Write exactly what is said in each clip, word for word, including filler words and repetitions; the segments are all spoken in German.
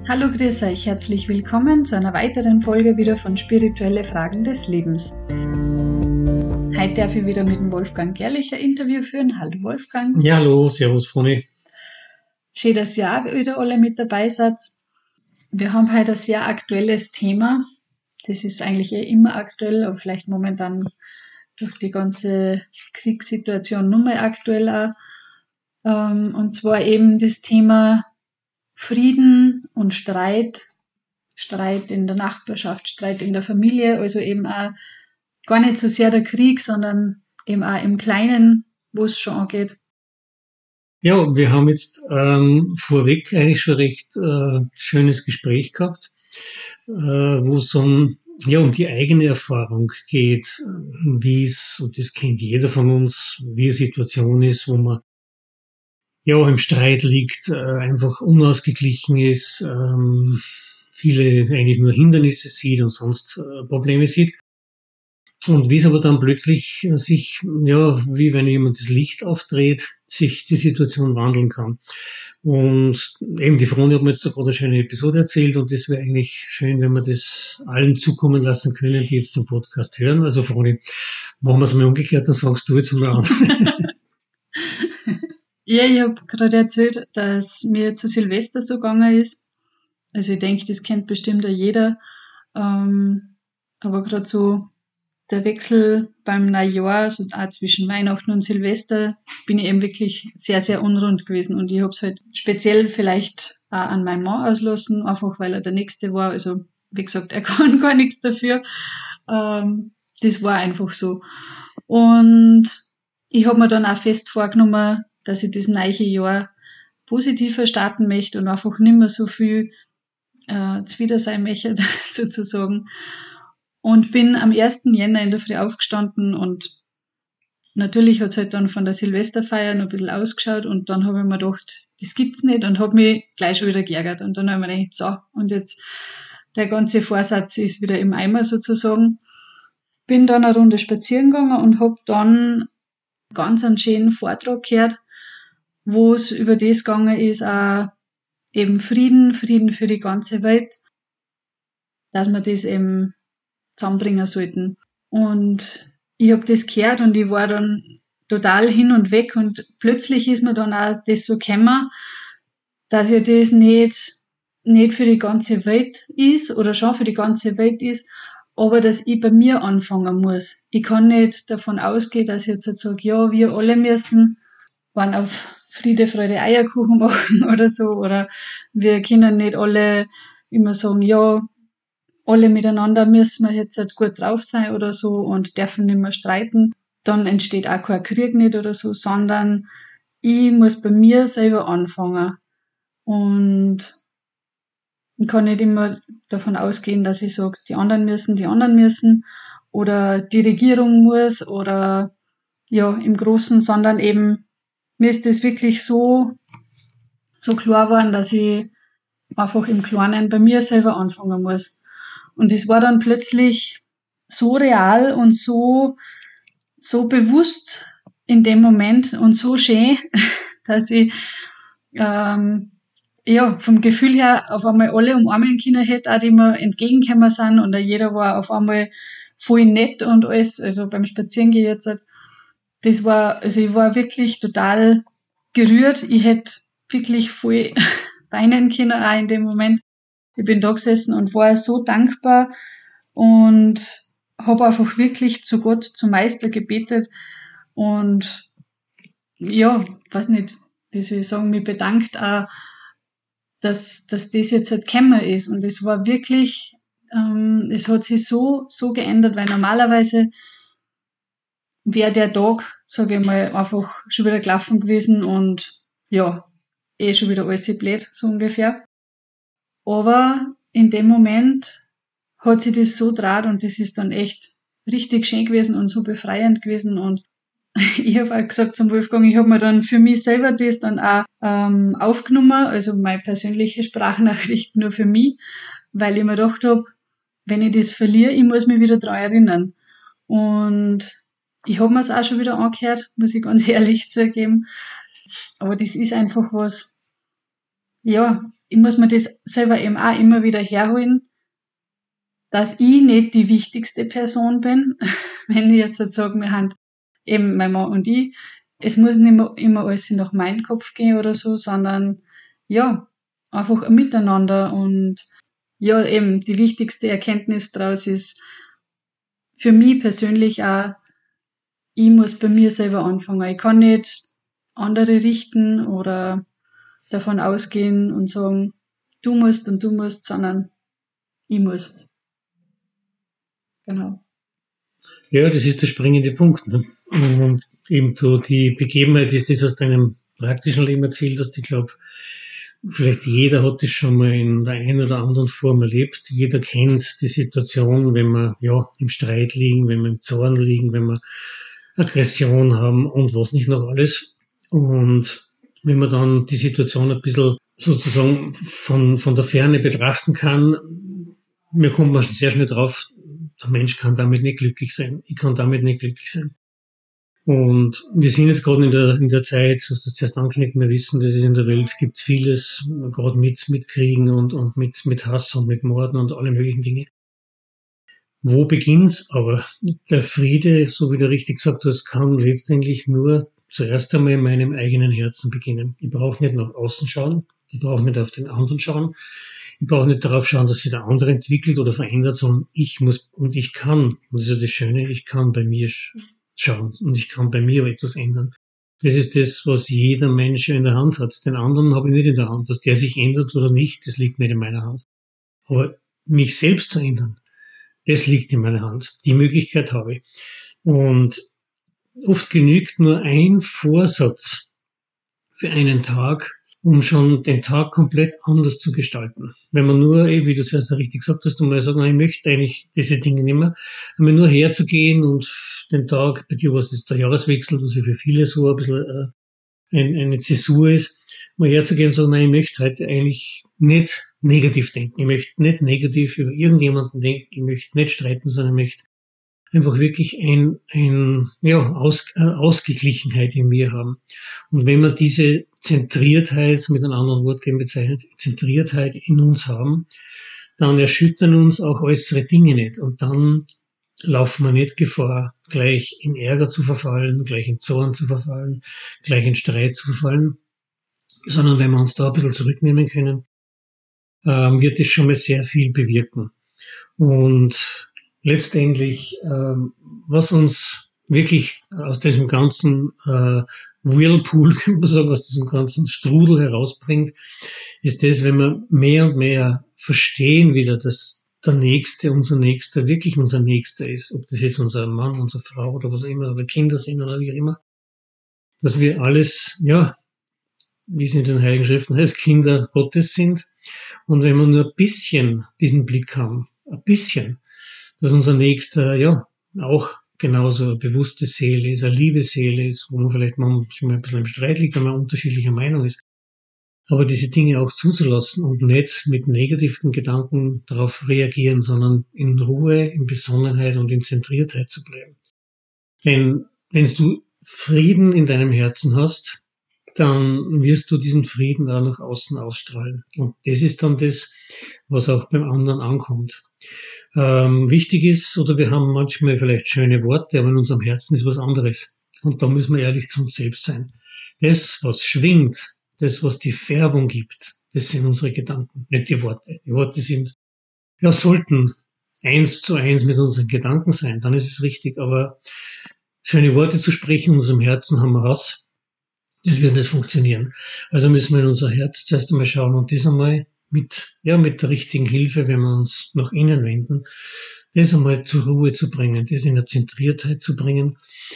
Hallo, grüß euch, herzlich willkommen zu einer weiteren Folge wieder von Spirituelle Fragen des Lebens. Heute darf ich wieder mit dem Wolfgang Gerlich ein Interview führen. Hallo Wolfgang. Ja, hallo, servus Froni. Schön, dass ihr auch wieder alle mit dabei seid. Wir haben heute ein sehr aktuelles Thema. Das ist eigentlich eh immer aktuell, aber vielleicht momentan durch die ganze Kriegssituation noch mal aktueller. Und zwar eben das Thema Frieden und Streit, Streit in der Nachbarschaft, Streit in der Familie, also eben auch gar nicht so sehr der Krieg, sondern eben auch im Kleinen, wo es schon angeht. Ja, wir haben jetzt ähm, vorweg eigentlich schon recht äh, schönes Gespräch gehabt, äh, wo es um, ja, um die eigene Erfahrung geht, wie es, und das kennt jeder von uns, wie eine Situation ist, wo man ja im Streit liegt, äh, einfach unausgeglichen ist, ähm, viele eigentlich nur Hindernisse sieht und sonst äh, Probleme sieht. Und wie es aber dann plötzlich sich, ja, wie wenn jemand das Licht aufdreht, sich die Situation wandeln kann. Und eben die Froni hat mir jetzt da gerade eine schöne Episode erzählt und das wäre eigentlich schön, wenn wir das allen zukommen lassen können, die jetzt den Podcast hören. Also Froni, machen wir es mal umgekehrt, dann fangst du jetzt mal an. Ja, ich habe gerade erzählt, dass mir zu Silvester so gegangen ist. Also ich denke, das kennt bestimmt auch jeder. Ähm, aber gerade so der Wechsel beim Neujahr, so auch zwischen Weihnachten und Silvester, bin ich eben wirklich sehr, sehr unrund gewesen. Und ich habe es halt speziell vielleicht auch an meinem Mann auslassen, einfach weil er der Nächste war. Also wie gesagt, er kann gar nichts dafür. Ähm, das war einfach so. Und ich habe mir dann auch fest vorgenommen, dass ich das neue Jahr positiver starten möchte und einfach nicht mehr so viel äh, zuwider sein möchte, sozusagen. Und bin am ersten Jänner in der Früh aufgestanden und natürlich hat es halt dann von der Silvesterfeier noch ein bisschen ausgeschaut und dann habe ich mir gedacht, das gibt's nicht und habe mich gleich schon wieder geärgert. Und dann habe ich mir gedacht, so, und jetzt der ganze Vorsatz ist wieder im Eimer sozusagen. Bin dann eine Runde spazieren gegangen und habe dann ganz einen schönen Vortrag gehört, wo es über das gegangen ist, auch eben Frieden, Frieden für die ganze Welt, dass wir das eben zusammenbringen sollten. Und ich habe das gehört und ich war dann total hin und weg und plötzlich ist mir dann auch das so gekommen, dass ja das nicht, nicht für die ganze Welt ist oder schon für die ganze Welt ist, aber dass ich bei mir anfangen muss. Ich kann nicht davon ausgehen, dass ich jetzt sage, ja, wir alle müssen waren auf Friede, Freude, Eierkuchen machen oder so, oder wir können nicht alle immer sagen, ja, alle miteinander müssen wir jetzt halt gut drauf sein oder so und dürfen nicht mehr streiten, dann entsteht auch kein Krieg nicht oder so, sondern ich muss bei mir selber anfangen. Und ich kann nicht immer davon ausgehen, dass ich sage, die anderen müssen, die anderen müssen oder die Regierung muss oder ja, im Großen, sondern eben mir ist das wirklich so, so klar geworden, dass ich einfach im Kleinen bei mir selber anfangen muss. Und es war dann plötzlich so real und so, so bewusst in dem Moment und so schön, dass ich, ähm, ja, vom Gefühl her auf einmal alle umarmen können hätte, auch die mir entgegengekommen sind und jeder war auf einmal voll nett und alles, also beim Spazierengehen jetzt, das war, also ich war wirklich total gerührt, ich hätte wirklich voll weinen können auch in dem Moment. Ich bin da gesessen und war so dankbar und habe einfach wirklich zu Gott, zum Meister gebetet und ja, weiß nicht, wie soll ich sagen, mich bedankt auch, dass, dass das jetzt halt gekommen ist. Und es war wirklich, ähm, es hat sich so, so geändert, weil normalerweise wäre der Tag, sage ich mal, einfach schon wieder gelaufen gewesen und ja, eh schon wieder alles blöd, so ungefähr. Aber in dem Moment hat sich das so draht und das ist dann echt richtig schön gewesen und so befreiend gewesen und ich habe auch gesagt zum Wolfgang, ich habe mir dann für mich selber das dann auch ähm, aufgenommen, also meine persönliche Sprachnachricht nur für mich, weil ich mir gedacht habe, wenn ich das verliere, ich muss mich wieder daran erinnern. Und ich habe mir es auch schon wieder angehört, muss ich ganz ehrlich zugeben. Aber das ist einfach was, ja, ich muss mir das selber eben auch immer wieder herholen, dass ich nicht die wichtigste Person bin. Wenn ich jetzt sage, wir haben eben mein Mann und ich, es muss nicht mehr immer alles nach meinem Kopf gehen oder so, sondern ja, einfach ein Miteinander. Und ja, eben die wichtigste Erkenntnis daraus ist für mich persönlich auch, ich muss bei mir selber anfangen. Ich kann nicht andere richten oder davon ausgehen und sagen, du musst und du musst, sondern ich muss. Genau. Ja, das ist der springende Punkt. Ne? Und eben so die Begebenheit ist das aus deinem praktischen Leben erzählt hast. Ich glaube, vielleicht jeder hat das schon mal in der einen oder anderen Form erlebt. Jeder kennt die Situation, wenn wir ja im Streit liegen, wenn wir im Zorn liegen, wenn wir Aggression haben und was nicht noch alles. Und wenn man dann die Situation ein bisschen sozusagen von, von der Ferne betrachten kann, mir kommt man sehr schnell drauf, der Mensch kann damit nicht glücklich sein. Ich kann damit nicht glücklich sein. Und wir sind jetzt gerade in der, in der Zeit, du hast das zuerst angeschnitten, wir wissen, dass es in der Welt gibt vieles, gerade mit, mit Kriegen und, und mit, mit Hass und mit Morden und alle möglichen Dinge. Wo beginnt's aber? Der Friede, so wie du richtig gesagt hast, kann letztendlich nur zuerst einmal in meinem eigenen Herzen beginnen. Ich brauche nicht nach außen schauen, ich brauche nicht auf den anderen schauen, ich brauche nicht darauf schauen, dass sich der andere entwickelt oder verändert, sondern ich muss und ich kann, und das ist ja das Schöne, ich kann bei mir schauen und ich kann bei mir etwas ändern. Das ist das, was jeder Mensch in der Hand hat. Den anderen habe ich nicht in der Hand. Dass der sich ändert oder nicht, das liegt nicht in meiner Hand. Aber mich selbst zu ändern, das liegt in meiner Hand. Die Möglichkeit habe ich. Und oft genügt nur ein Vorsatz für einen Tag, um schon den Tag komplett anders zu gestalten. Wenn man nur, wie du zuerst richtig gesagt hast, mal sagen, ich möchte eigentlich diese Dinge nicht mehr, aber nur herzugehen und den Tag, bei dir war es jetzt der Jahreswechsel, was ja für viele so ein bisschen äh, eine Zäsur ist, mal herzugehen und sagen, nein, ich möchte heute eigentlich nicht negativ denken, ich möchte nicht negativ über irgendjemanden denken, ich möchte nicht streiten, sondern ich möchte einfach wirklich ein, ein ja, Aus, äh, Ausgeglichenheit in mir haben. Und wenn wir diese Zentriertheit, mit einem anderen Wort eben bezeichnet, Zentriertheit in uns haben, dann erschüttern uns auch äußere Dinge nicht. Und dann laufen wir nicht Gefahr, gleich in Ärger zu verfallen, gleich in Zorn zu verfallen, gleich in Streit zu verfallen, sondern wenn wir uns da ein bisschen zurücknehmen können, ähm, wird es schon mal sehr viel bewirken. Und letztendlich, ähm, was uns wirklich aus diesem ganzen äh, Whirlpool, kann man sagen, aus diesem ganzen Strudel herausbringt, ist das, wenn wir mehr und mehr verstehen wieder, dass der Nächste, unser Nächster, wirklich unser Nächster ist, ob das jetzt unser Mann, unsere Frau oder was immer, oder Kinder sind oder wie auch immer, dass wir alles, ja, wie es in den Heiligen Schriften heißt, Kinder Gottes sind. Und wenn wir nur ein bisschen diesen Blick haben, ein bisschen, dass unser Nächster, ja, auch genauso eine bewusste Seele ist, eine Liebesseele ist, wo man vielleicht manchmal schon mal ein bisschen im Streit liegt, wenn man unterschiedlicher Meinung ist. Aber diese Dinge auch zuzulassen und nicht mit negativen Gedanken darauf reagieren, sondern in Ruhe, in Besonnenheit und in Zentriertheit zu bleiben. Denn wenn du Frieden in deinem Herzen hast, dann wirst du diesen Frieden auch nach außen ausstrahlen. Und das ist dann das, was auch beim anderen ankommt. Ähm, wichtig ist, oder wir haben manchmal vielleicht schöne Worte, aber in unserem Herzen ist was anderes. Und da müssen wir ehrlich zu uns selbst sein. Das, was schwingt, das, was die Färbung gibt, das sind unsere Gedanken, nicht die Worte. Die Worte sind, ja, sollten eins zu eins mit unseren Gedanken sein, dann ist es richtig. Aber schöne Worte zu sprechen in unserem Herzen haben wir was. Das wird nicht funktionieren. Also müssen wir in unser Herz zuerst einmal schauen und das einmal mit, ja, mit der richtigen Hilfe, wenn wir uns nach innen wenden, das einmal zur Ruhe zu bringen, das in der Zentriertheit zu bringen.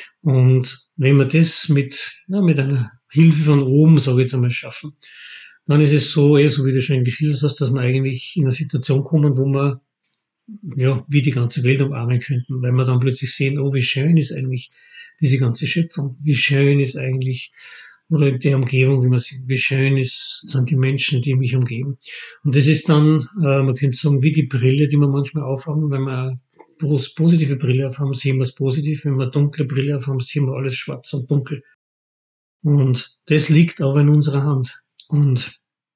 Und wenn wir das mit, ja, mit einer Hilfe von oben, sage ich jetzt einmal, schaffen, dann ist es so, eh, so wie du schon geschildert hast, dass wir eigentlich in eine Situation kommen, wo wir, ja, wie die ganze Welt umarmen könnten, weil wir dann plötzlich sehen, oh, wie schön ist eigentlich diese ganze Schöpfung, wie schön ist eigentlich, oder die Umgebung, wie man sieht, wie schön ist, sind die Menschen, die mich umgeben. Und das ist dann, äh, man könnte sagen, wie die Brille, die wir manchmal aufhaben, wenn wir eine positive Brille aufhaben, sehen wir es positiv, wenn wir eine dunkle Brille aufhaben, sehen wir alles schwarz und dunkel. Und das liegt aber in unserer Hand. Und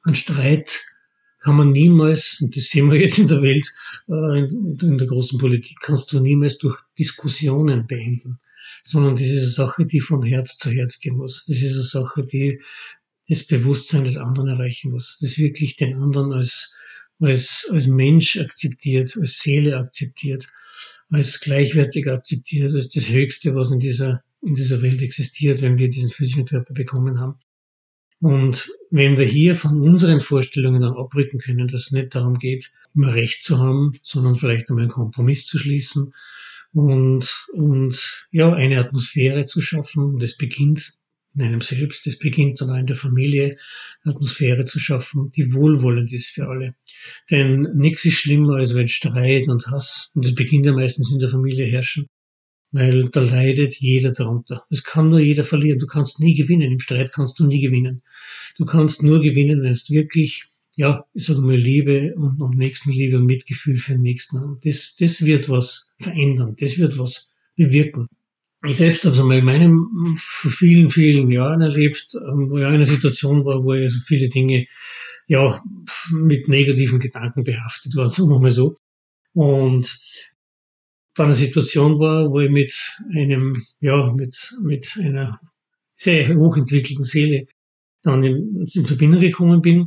Ein Streit kann man niemals, und das sehen wir jetzt in der Welt, in, in der großen Politik, kannst du niemals durch Diskussionen beenden, sondern das ist eine Sache, die von Herz zu Herz gehen muss. Das ist eine Sache, die das Bewusstsein des anderen erreichen muss. Das wirklich den anderen als, als, als Mensch akzeptiert, als Seele akzeptiert, als gleichwertig akzeptiert, als das Höchste, was in dieser, in dieser Welt existiert, wenn wir diesen physischen Körper bekommen haben. Und wenn wir hier von unseren Vorstellungen dann abrücken können, dass es nicht darum geht, immer Recht zu haben, sondern vielleicht einmal einen Kompromiss zu schließen und, und, ja, eine Atmosphäre zu schaffen, das beginnt in einem selbst, das beginnt dann auch in der Familie, eine Atmosphäre zu schaffen, die wohlwollend ist für alle. Denn nichts ist schlimmer, als wenn Streit und Hass, und das beginnt ja meistens in der Familie, herrschen, weil da leidet jeder darunter. Es kann nur jeder verlieren. Du kannst nie gewinnen. Im Streit kannst du nie gewinnen. Du kannst nur gewinnen, wenn es wirklich, ja, ich sage mal, Liebe und, und Nächstenliebe und Mitgefühl für den Nächsten haben. Das, das wird was verändern. Das wird was bewirken. Ich selbst habe es einmal in meinen vor vielen, vielen Jahren erlebt, wo ich in einer Situation war, wo ich so viele Dinge, ja, mit negativen Gedanken behaftet war, sagen wir mal so. Und da eine Situation war, wo ich mit einem, ja, mit, mit einer sehr hochentwickelten Seele dann in, in Verbindung gekommen bin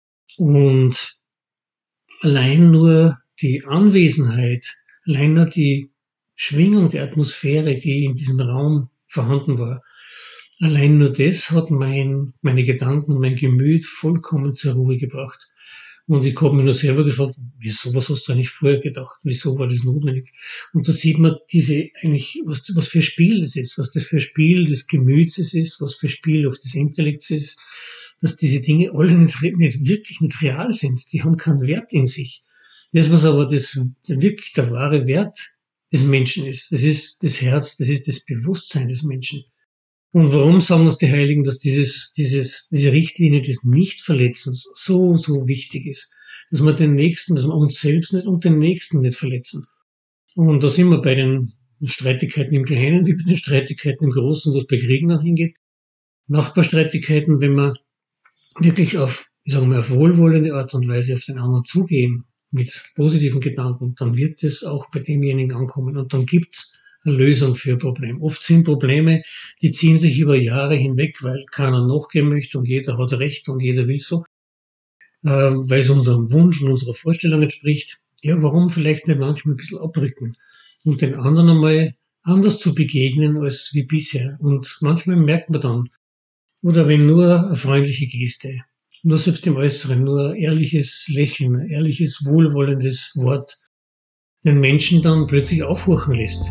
und allein nur die Anwesenheit, allein nur die Schwingung der Atmosphäre, die in diesem Raum vorhanden war, allein nur das hat mein, meine Gedanken und mein Gemüt vollkommen zur Ruhe gebracht. Und ich habe mich nur selber gefragt, wieso, was hast du eigentlich vorher gedacht? Wieso war das notwendig? Und da sieht man diese, eigentlich, was, was für ein Spiel das ist, was das für ein Spiel des Gemüts ist, was für ein Spiel auf des Intellekts ist, dass diese Dinge alle nicht, nicht wirklich nicht real sind. Die haben keinen Wert in sich. Das, was aber das, wirklich der wahre Wert des Menschen ist, das ist das Herz, das ist das Bewusstsein des Menschen. Und warum sagen uns die Heiligen, dass dieses, dieses, diese Richtlinie des Nichtverletzens so, so wichtig ist? Dass wir den Nächsten, dass wir uns selbst nicht und den Nächsten nicht verletzen. Und da sind wir bei den Streitigkeiten im Kleinen, wie bei den Streitigkeiten im Großen, wo es bei Kriegen dann hingeht. Nachbarstreitigkeiten, wenn wir wirklich auf, ich sage mal, auf wohlwollende Art und Weise auf den anderen zugehen, mit positiven Gedanken, dann wird es auch bei demjenigen ankommen. Und dann gibt's eine Lösung für ein Problem. Oft sind Probleme, die ziehen sich über Jahre hinweg, weil keiner nachgehen möchte und jeder hat Recht und jeder will so, äh, weil es unserem Wunsch und unserer Vorstellung entspricht. Ja, warum vielleicht nicht manchmal ein bisschen abrücken und den anderen einmal anders zu begegnen als wie bisher. Und manchmal merkt man dann, oder wenn nur eine freundliche Geste, nur selbst im Äußeren, nur ein ehrliches Lächeln, ein ehrliches, wohlwollendes Wort den Menschen dann plötzlich aufhorchen lässt.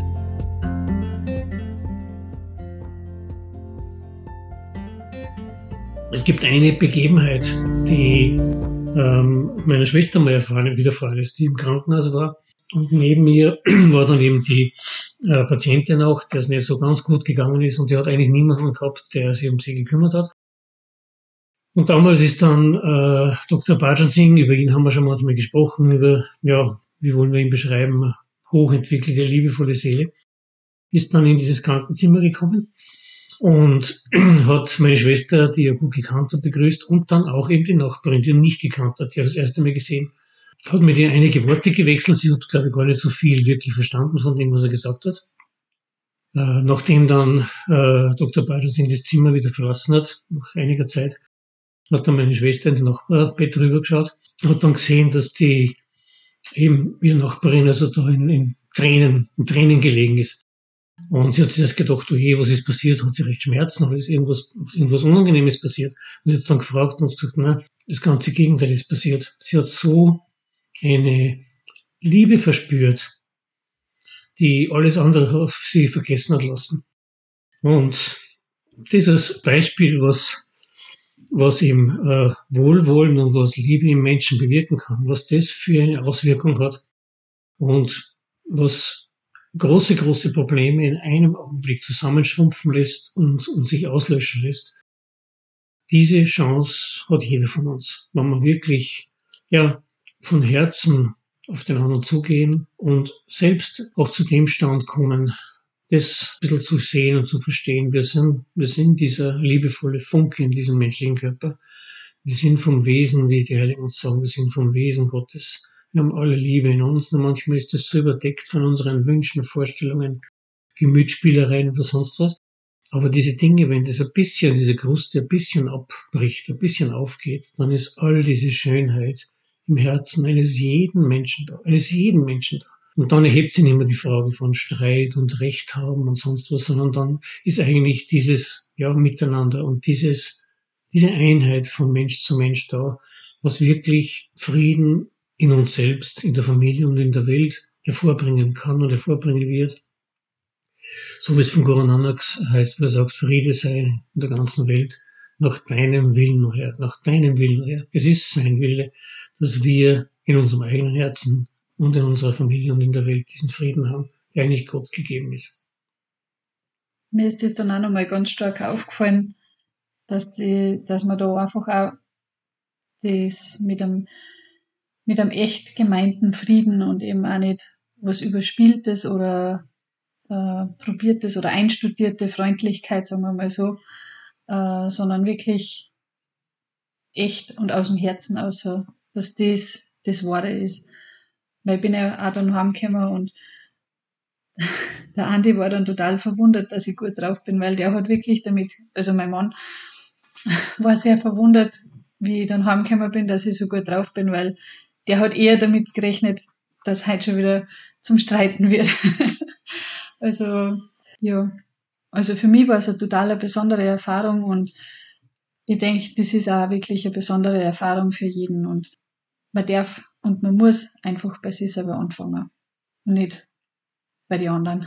Es gibt eine Begebenheit, die ähm, meiner Schwester mal erfahren, widerfahren ist, die im Krankenhaus war. Und neben ihr war dann eben die äh, Patientin auch, der es nicht so ganz gut gegangen ist. Und sie hat eigentlich niemanden gehabt, der sich um sie gekümmert hat. Und damals ist dann äh, Doktor Bhajan Singh, über ihn haben wir schon manchmal gesprochen, über, ja, wie wollen wir ihn beschreiben, hochentwickelte, liebevolle Seele, ist dann in dieses Krankenzimmer gekommen. Und hat meine Schwester, die er gut gekannt hat, begrüßt und dann auch eben die Nachbarin, die er nicht gekannt hat, die hat das erste Mal gesehen. Hat mit ihr einige Worte gewechselt, sie hat, glaube ich, gar nicht so viel wirklich verstanden von dem, was er gesagt hat. Äh, nachdem dann äh, Doktor Bhajan Singh das Zimmer wieder verlassen hat, nach einiger Zeit, hat dann meine Schwester ins Nachbarbett rübergeschaut, hat dann gesehen, dass die eben ihre Nachbarin also da in, in Tränen, in Tränen gelegen ist. Und sie hat sich erst gedacht, oh je, was ist passiert? Hat sie recht Schmerzen? Oder ist irgendwas, irgendwas Unangenehmes passiert? Und sie hat dann gefragt und gesagt, nein, das ganze Gegenteil ist passiert. Sie hat so eine Liebe verspürt, die alles andere auf sie vergessen hat lassen. Und dieses Beispiel, was, was eben äh, Wohlwollen und was Liebe im Menschen bewirken kann, was das für eine Auswirkung hat und was große, große Probleme in einem Augenblick zusammenschrumpfen lässt und, und sich auslöschen lässt. Diese Chance hat jeder von uns, wenn wir wirklich, ja, von Herzen auf den anderen zugehen und selbst auch zu dem Stand kommen, das ein bisschen zu sehen und zu verstehen. Wir sind, wir sind dieser liebevolle Funke in diesem menschlichen Körper, Wir sind vom Wesen, wie die Heiligen uns sagen, wir sind vom Wesen Gottes. Wir haben alle Liebe in uns, nur manchmal ist das so überdeckt von unseren Wünschen, Vorstellungen, Gemütsspielereien oder sonst was. Aber diese Dinge, wenn das ein bisschen, diese Kruste ein bisschen abbricht, ein bisschen aufgeht, dann ist all diese Schönheit im Herzen eines jeden Menschen da, eines jeden Menschen da. Und dann erhebt sich nicht mehr die Frage von Streit und Recht haben und sonst was, sondern dann ist eigentlich dieses, ja, Miteinander und dieses, diese Einheit von Mensch zu Mensch da, was wirklich Frieden in uns selbst, in der Familie und in der Welt hervorbringen kann und hervorbringen wird. So wie es von Guru Nanak heißt, wo er sagt, Friede sei in der ganzen Welt nach deinem Willen, o Herr, nach deinem Willen, o Herr. Es ist sein Wille, dass wir in unserem eigenen Herzen und in unserer Familie und in der Welt diesen Frieden haben, der eigentlich Gott gegeben ist. Mir ist das dann auch nochmal ganz stark aufgefallen, dass die, dass man da einfach auch das mit einem, mit einem echt gemeinten Frieden und eben auch nicht was Überspieltes oder äh, probiertes oder einstudierte Freundlichkeit, sagen wir mal so, äh, sondern wirklich echt und aus dem Herzen außer, dass das das Wahre ist. Weil ich bin ja auch dann heimgekommen und der Andi war dann total verwundert, dass ich gut drauf bin, weil der hat wirklich damit, also mein Mann war sehr verwundert, wie ich dann heimgekommen bin, dass ich so gut drauf bin, weil der hat eher damit gerechnet, dass heute schon wieder zum Streiten wird. Also, ja, also für mich war es eine total besondere Erfahrung und ich denke, das ist auch wirklich eine besondere Erfahrung für jeden und man darf und man muss einfach bei sich selber anfangen und nicht bei den anderen.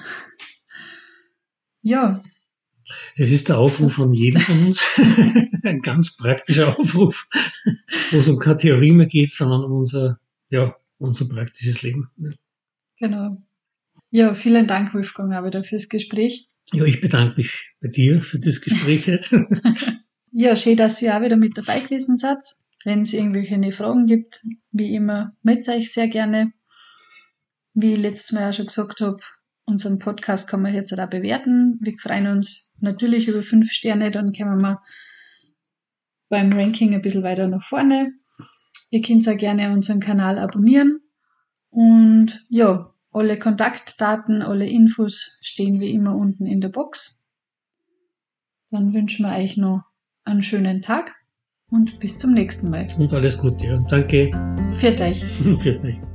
Ja. Es ist der Aufruf von jedem von uns, ein ganz praktischer Aufruf, wo es um keine Theorie mehr geht, sondern um unser, ja, unser praktisches Leben. Genau. Ja, vielen Dank, Wolfgang, auch wieder fürs Gespräch. Ja, ich bedanke mich bei dir für das Gespräch heute. Ja, schön, dass ihr auch wieder mit dabei gewesen seid. Wenn es irgendwelche Fragen gibt, wie immer, meldet euch sehr gerne. Wie ich letztes Mal auch schon gesagt habe, unseren Podcast kann man jetzt auch bewerten. Wir freuen uns natürlich über fünf Sterne, dann kommen wir beim Ranking ein bisschen weiter nach vorne. Ihr könnt auch gerne unseren Kanal abonnieren. Und ja, alle Kontaktdaten, alle Infos stehen wie immer unten in der Box. Dann wünschen wir euch noch einen schönen Tag und bis zum nächsten Mal. Und alles Gute. Ja. Danke. Pfiat euch. Pfiat euch.